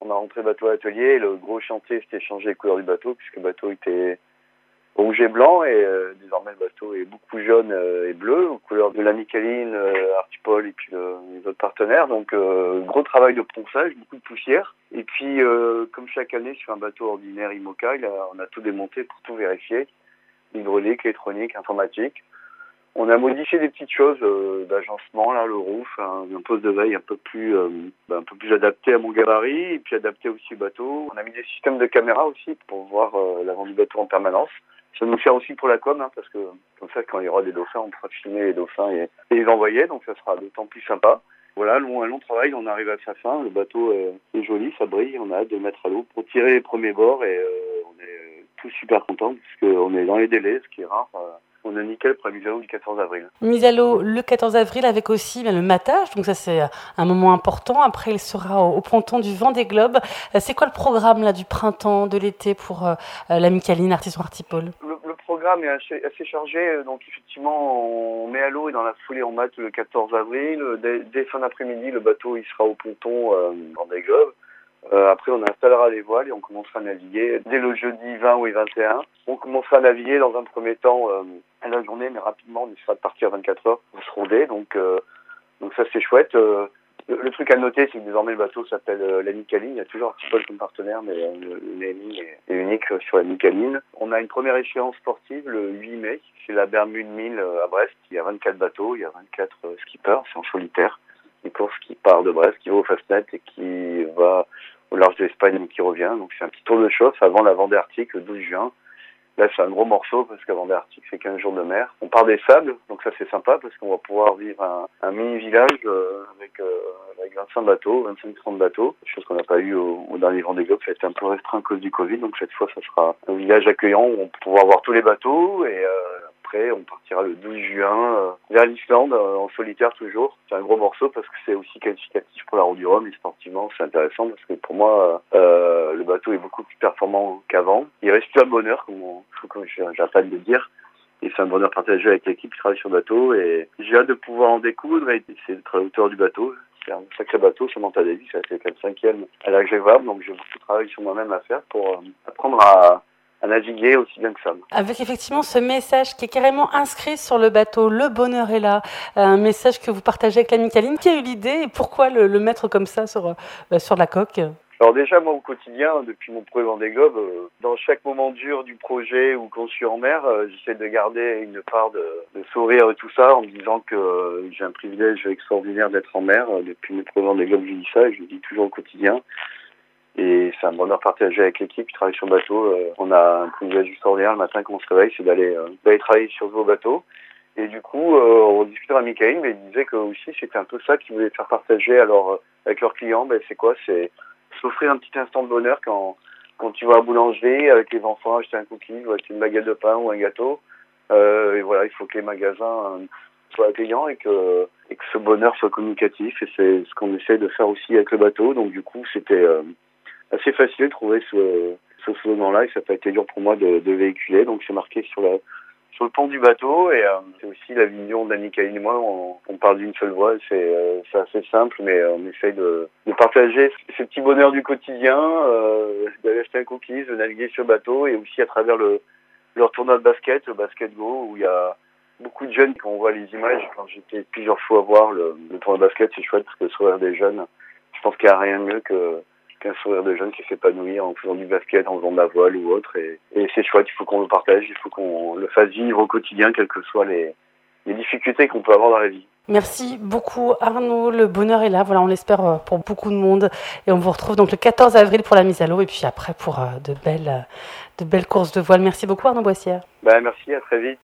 on a rentré le bateau à l'atelier. Et le gros chantier, c'était changer les couleurs du bateau, puisque le bateau était rouge et blanc, et désormais le bateau est beaucoup jaune et bleu, aux couleurs de la Micaline, Artipol et puis les autres partenaires. Donc gros travail de ponçage, beaucoup de poussière. Et puis comme chaque année sur un bateau ordinaire IMOCA, on a tout démonté pour tout vérifier, hydraulique, électronique, informatique. On a modifié des petites choses d'agencement, là, le roof, un poste de veille un peu plus adapté à mon gabarit, et puis adapté aussi au bateau. On a mis des systèmes de caméras aussi pour voir l'avant du bateau en permanence. Ça nous sert aussi pour la com, parce que comme ça, quand il y aura des dauphins, on pourra filmer les dauphins et les envoyer, donc ça sera d'autant plus sympa. Voilà, un long travail, on arrive à sa fin. Le bateau est joli, ça brille, on a hâte de le mettre à l'eau pour tirer les premiers bords, et on est tous super contents parce qu'on est dans les délais, ce qui est rare. On a nickel pour la mise à l'eau du 14 avril. Mise à l'eau le 14 avril avec aussi le matage, donc ça c'est un moment important. Après, il sera au ponton du Vendée Globe. C'est quoi le programme là du printemps, de l'été pour la Micaline Artisan Artipol? Le programme est assez chargé, donc effectivement on met à l'eau et dans la foulée on mate le 14 avril. Dès fin d'après-midi, le bateau il sera au ponton Vendée Globe. Après, on installera les voiles et on commencera à naviguer dès le jeudi 20 ou 21. On commencera à naviguer dans un premier temps à la journée, mais rapidement, on essaiera de partir à 24 heures pour se ronder. Donc ça, c'est chouette. Le truc à noter, c'est que désormais, le bateau s'appelle la Micaline. Il y a toujours Artipol comme partenaire, mais le naming est unique sur la Micaline. On a une première échéance sportive le 8 mai. C'est la Bermude 1000 à Brest. Il y a 24 bateaux, il y a 24 skippers. C'est en solitaire. Une course qui part de Brest, qui va au Fastnet et qui va au large de l'Espagne et qui revient. Donc c'est un petit tour de chauffe avant la Vendée Arctique le 12 juin. Là c'est un gros morceau parce que la Vendée Arctique c'est 15 jours de mer. On part des sables, donc ça c'est sympa parce qu'on va pouvoir vivre un mini-village avec 25 bateaux, 25-30 bateaux. Chose qu'on n'a pas eu au dernier Vendée Globe, ça a été un peu restreint à cause du Covid. Donc cette fois ça sera un village accueillant où on va pouvoir voir tous les bateaux et après, on partira le 12 juin vers l'Islande, en solitaire toujours. C'est un gros morceau parce que c'est aussi qualificatif pour la Route du Rhum et sportivement, c'est intéressant parce que pour moi, le bateau est beaucoup plus performant qu'avant. Il reste un bonheur, comme j'arrête de le dire. Et c'est un bonheur partagé avec l'équipe qui travaille sur le bateau. Et j'ai hâte de pouvoir en découdre et c'est d'être à la hauteur du bateau. C'est un sacré bateau, Samantha Davis, c'est le 4-5e à la Grévable. Donc j'ai beaucoup de travail sur moi-même à faire pour apprendre à naviguer aussi bien que ça. Avec effectivement ce message qui est carrément inscrit sur le bateau, le bonheur est là, un message que vous partagez avec la Micaline. Qui a eu l'idée et pourquoi le mettre comme ça sur la coque? Alors déjà, moi au quotidien, depuis mon premier Vendée Globe, dans chaque moment dur du projet ou quand je suis en mer, j'essaie de garder une part de sourire et tout ça en me disant que j'ai un privilège extraordinaire d'être en mer. Depuis mon premier Vendée Globe, je dis ça et je le dis toujours au quotidien. Et c'est un bonheur partagé avec l'équipe qui travaille sur le bateau. On a un privilège extraordinaire le matin quand on se réveille, c'est d'aller travailler sur ce beau bateau. Et du coup, on discutait avec Michael, mais il disait que aussi c'était un peu ça qu'ils voulaient faire partager avec leurs clients. C'est quoi? C'est s'offrir un petit instant de bonheur quand tu vas à la boulangerie avec les enfants acheter un cookie ou acheter une baguette de pain ou un gâteau. Et voilà, il faut que les magasins soient accueillants et que ce bonheur soit communicatif. Et c'est ce qu'on essaie de faire aussi avec le bateau. Donc du coup, c'était assez facile de trouver ce slogan-là et ça n'a pas été dur pour moi de véhiculer. Donc c'est marqué sur le pont du bateau et c'est aussi la vision d'Annie-Caline et moi. On parle d'une seule voix, c'est assez simple, mais on essaye de partager ce petit bonheur du quotidien, d'aller acheter un cookies, de naviguer sur le bateau et aussi à travers leur tournoi de basket, le Basket Go, où il y a beaucoup de jeunes. Quand on voit les images, quand j'étais plusieurs fois voir le tournoi de basket, c'est chouette parce que le sourire des jeunes, je pense qu'il n'y a rien de mieux qu'un sourire de jeune qui s'épanouit en faisant du basket, en faisant de la voile ou autre. Et c'est chouette, il faut qu'on le partage, il faut qu'on le fasse vivre au quotidien, quelles que soient les difficultés qu'on peut avoir dans la vie. Merci beaucoup Arnaud, le bonheur est là, voilà, on l'espère pour beaucoup de monde. Et on vous retrouve donc le 14 avril pour la mise à l'eau et puis après pour de belles courses de voile. Merci beaucoup Arnaud Boissière. Merci, à très vite.